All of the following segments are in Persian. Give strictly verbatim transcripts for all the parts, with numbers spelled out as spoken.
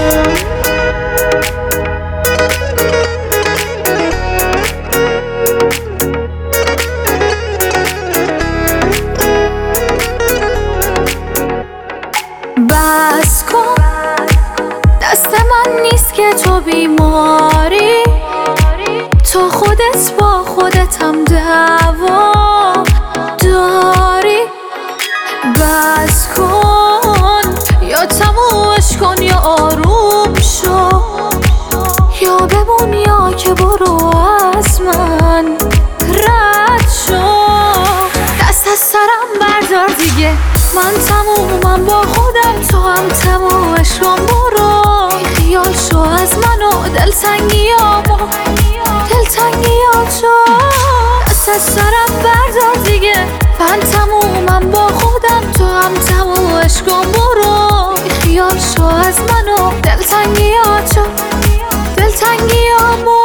بس کن دست من نیست که تو بیماری، تو خودت با خودتم دعوا داری. بس کن یا تمومش کن یا آروم شو، یا بمون یا که برو از من رد شو. دست از سرم بردار دیگه، من تمومم با خودم، تو هم تمومش کن برو. خیال شو از من و دلتنگیامو دلتنگیاتو. دست از سرم بردار دیگه، من تمومم با خودم، تو هم تمومش کن برو. خیال شو از من و دلتنگیاتو دلتنگیامو.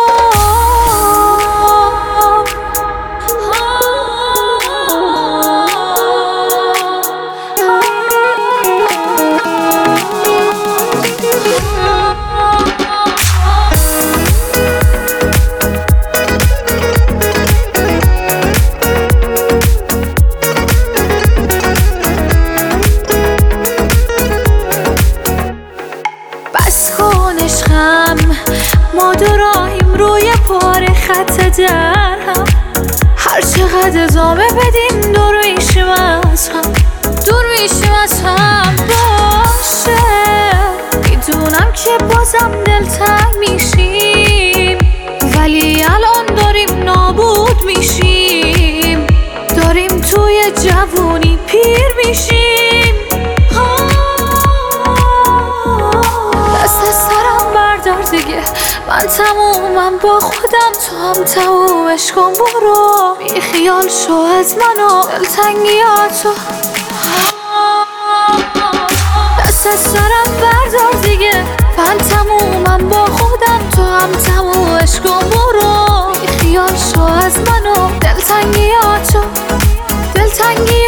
ما دو راهیم روی پاره خط درهم، هر چقدر ادامه بدیم دور میشیم از هم، دور میشیم از هم. باشه میدونم که بازم دلتنگ میشیم، ولی الان داریم نابود میشیم، داریم توی جوونی پیر میشیم. دست از سرم بردار دیگه، من تمومم با خودم، تو هم تمومش کن برو. بی خیال شو از من و دلتنگیاتو. دست از سرم بردار دیگه، من تمومم با خودم، تو هم تمومش کن برو. بی خیال شو از من و دلتنگیاتو دلتنگیاتو.